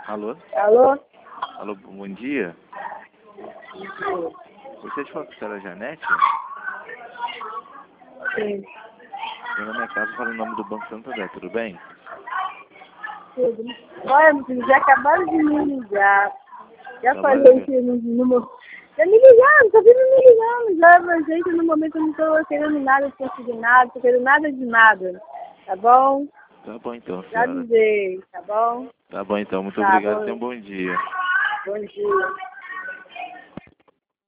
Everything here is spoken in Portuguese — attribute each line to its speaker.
Speaker 1: Alô?
Speaker 2: Alô?
Speaker 1: Alô, bom dia. Você de falar com a senhora Janete?
Speaker 2: Sim.
Speaker 1: Meu nome é Carlos, falo em nome do Banco Santander, tudo bem?
Speaker 2: Tudo. Olha, meu filho, já acabaram de me ligar. Já
Speaker 1: Acabaram
Speaker 2: falei
Speaker 1: de-
Speaker 2: que no já me ligaram, tô vindo me ligando. Já, mas gente, no momento eu não tô querendo nada de conseguir nada, não tô querendo nada de nada. Tá bom?
Speaker 1: Tá bom então,
Speaker 2: Já
Speaker 1: senhora.
Speaker 2: avisei, tá bom?
Speaker 1: Tá bom então, muito
Speaker 2: Tá
Speaker 1: obrigado e
Speaker 2: bom.
Speaker 1: tenha um bom dia.
Speaker 2: Bom dia.